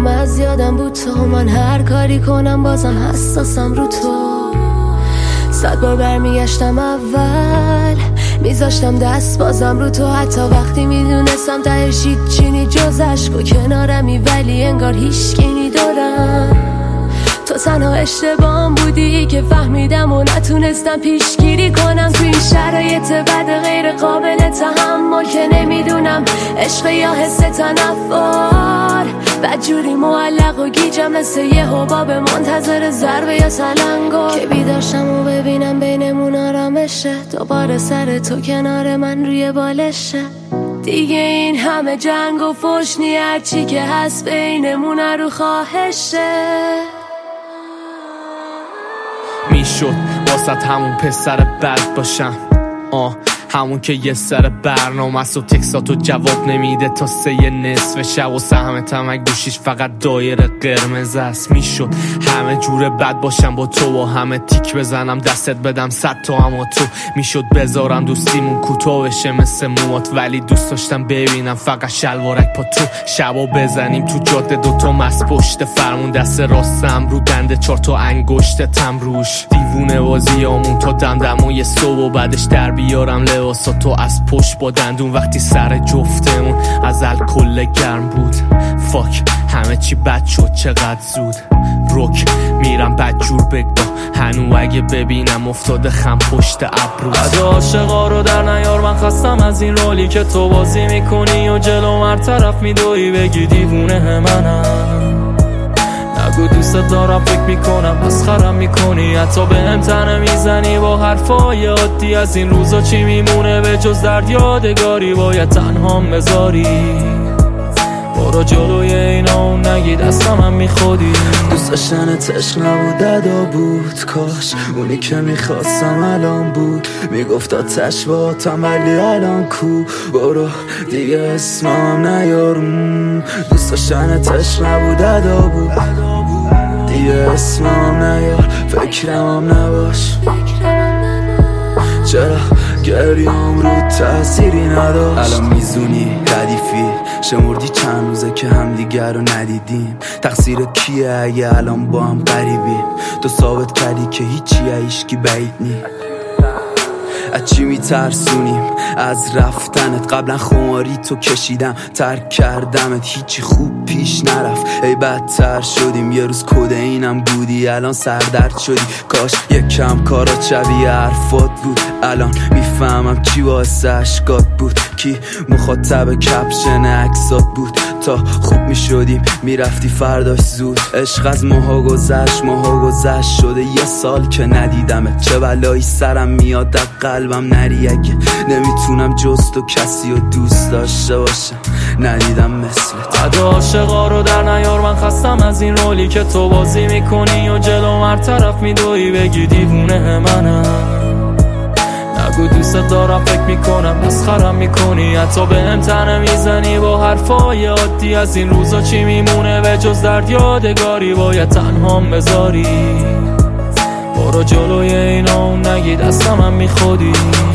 همه از یادم بود تو، من هر کاری کنم بازم حساسم رو تو. 100 بار برمیگشتم اول، میذاشتم دست بازم رو تو، حتی وقتی میدونستم تهش هیچی نی جز عشق و کنارمی، ولی انگار هیچکی دارم. تو تنها اشتباهم بودی که فهمیدم و نتونستم پیشگیری کنم تو این شرایط بد غیر قابل تحمل که نمیدونم عشق یا حس تنفر. بدجوری معلق و گیجم مثل یه حباب منتظر ضربه یا سلنگو که بیداشم و ببینم بینمون آرامشه، دوباره سر تو کنار من روی بالشه. دیگه این همه جنگ و فحشنی هرچی که هست بینمون رو خواهشه. میشد واسط همون پسر بد باشم، همون که یه سر برنامه است و تکساتو جواب نمیده تا 3 نصف شب و سهم تمک گوشیش فقط دایره قرمز است. میشد همه جور بد باشم با تو و همه تیک بزنم دستت بدم 100 تا اما تو. میشد بذارم دوستیمون کوتاه بشه مثل موات، ولی دوست داشتم ببینم فقط شلوارک پا تو. شبا بزنیم تو جاده دوتا مست پشت فرمون، دست راستم رو دنده 4 تا انگشتم روش. دیوونه بازیامون تا دمدمای صبح و بعدش در بیارم لباسا تو از پشت با دندون وقتی سر جفتمون از الکل گرم بود. فاک همه چی بد شد چقدر زود، روک میرم بدجور بگا هنو اگه ببینم افتاده خم پشت ابروت. بعد عاشقا رو در نیار، من خستم از این رولی که تو بازی میکنی و جلو هر طرف میدوی بگی دیوونه منم. نگو دوست دارم فکر میکنم مسخرم میکنی، حتی به هم تنه میزنی با حرفای عادی. از این روزا چی میمونه به جز درد یادگاری، باید تنهام بذاری. برو جلوی اینا و نگی دستم هم میخودی. دوست داشتنت عشق نبود ادا بود، کاش اونی که میخواستم الان بود. میگفت آتش با تم ولی الان کو، برو دیگه اسمم نیار. دوست داشتنت عشق نبود ادا بود، دیگه اسمم نیار فکرم نباش. چرا گریام رو تأثیری نداشت؟ الان میزونی ردیفی شمردی چند روزه که همدیگر رو ندیدیم. تقصیر کیه اگه الان با هم قریبیم؟ تو ثابت کردی که هیچی هیچکی بعید نی. از چی میترسونیم؟ از رفتنت. قبلا خماری تو کشیدم ترک کردمت، هیچی خوب پیش نرفت ای بدتر شدیم. یه روز کدینم بودی الان سردرد شدی. کاش یکم کارات شبیه حرفات بود، الان میفهمم چی واسه اشکات بود. کی مخاطب کپشن عکسات بود؟ تا خوب میشدیم میرفتی فرداش زود. عشق از ماها گذشت شده 1 سال که ندیدمت. چه بلایی سرم میاد در قلبم نری اگه نمیتونم جز تو کسی رو دوست داشته باشم. ندیدم مثلت. بعد عاشقا رو در نیار، من خستم از این رولی که تو بازی میکنی و جلو هر طرف میدوی بگی دیوونه منم. نگو دوست دارم فکر میکنم مسخرم میکنی، حتی به هم تنه میزنی با حرفای عادی. از این روزا چی میمونه به جز درد یادگاری، باید تنهام بذاری. برو جلوی اینا و نگی دستم هم میخودی.